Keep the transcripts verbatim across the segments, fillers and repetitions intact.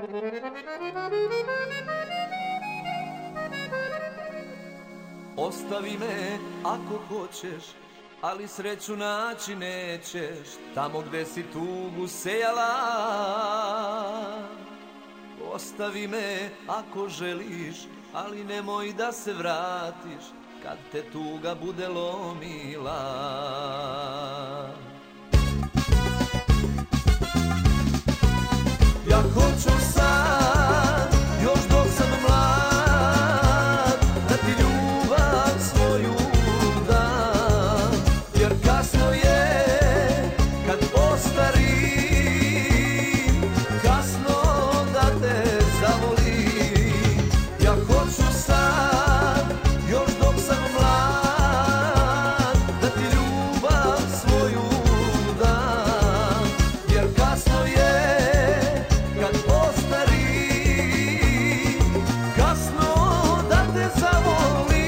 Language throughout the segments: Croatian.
Ostavi me ako hoćeš, ali sreću naći nećeš tamo gde si tugu sejala. Ostavi me ako želiš, ali nemoj da se vratiš kad te tuga bude lomila. Ja hoću sad, još dok sam mlad, da ti ljubav svoju dam, jer kasno je kad ostarim, kasno da te zavolim. Ja hoću sad, još dok sam mlad, da ti ljubav svoju dam, jer kasno je kad ostarim, kasno da te zavolim.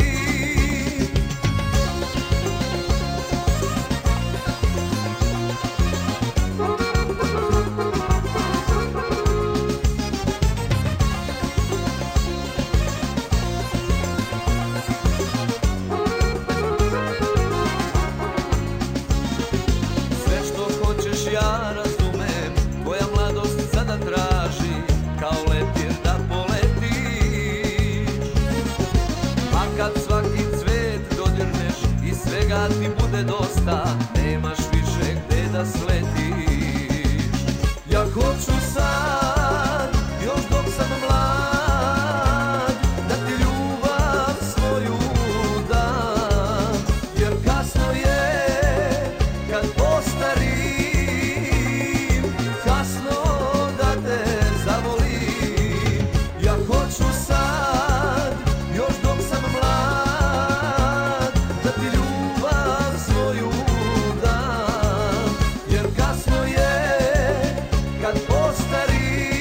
Sve što hoćeš ja razumem, tvoja mladost sada traži kao leptir da poletiš. A kad svaki cvet dodirneš i svega ti bude dosta, nemaš više gde da sletiš. Ja hoću sad, još dok sam mlad, da ti ljubav svoju dam, jer kasno je kad ostarim, kasno da te zavolim. Ja hoću sad, još dok sam mlad, da ti ljubav svoju dam, jer kasno je kad ostarim.